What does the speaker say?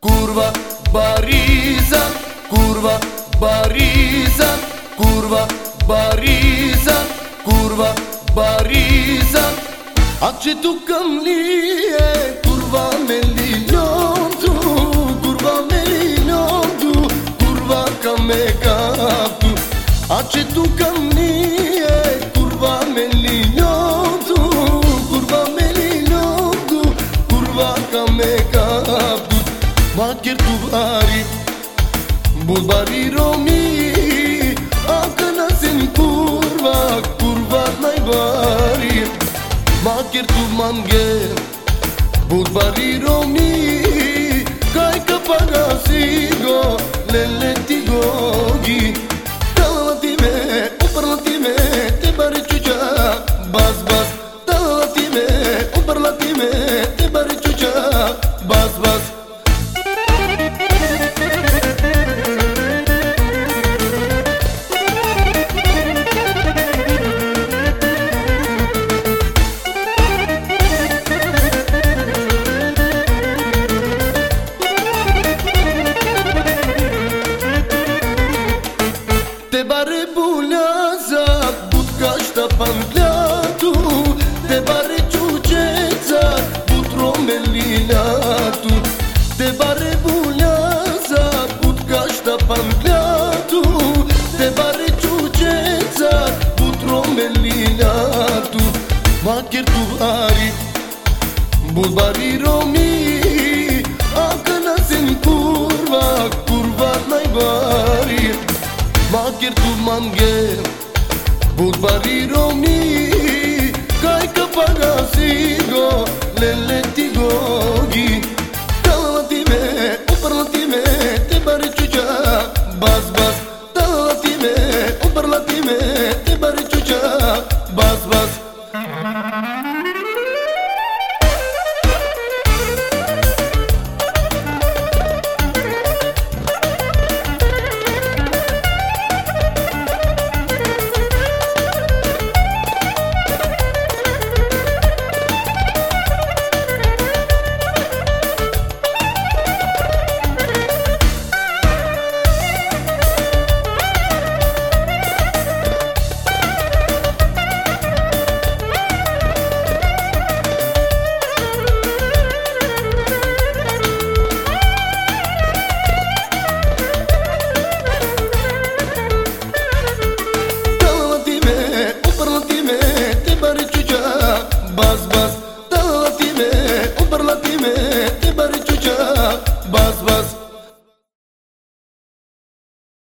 Curva, bariza, curva, bariza, curva, bariza, curva, bariza. Accetu camlie, curva meliliontu, curva meliliontu, curva camecatu. Accetu camlie, curva meliliontu, curva meliliontu, curva camecatu. Macher tu bari, bulbari romi, acana sin curva, curva nai bari. Macher tu mange, bulbari romi, kai kapaga sigo, lele tigogi. Talatime, uparlatime, te bari chucha, bas bas. Talatime, uparlatime, te bari chucha, bas bas. Te bare buleaza, budka ștapangliatu, te bare ciuceța, butromelilatu. Te bare buleaza, budka ștapangliatu, te bare ciuceța, butromelilatu. Macher tu ari, bulbari romi, acana sin curva, curva nai bari. Macher tu mange, bulbari romi.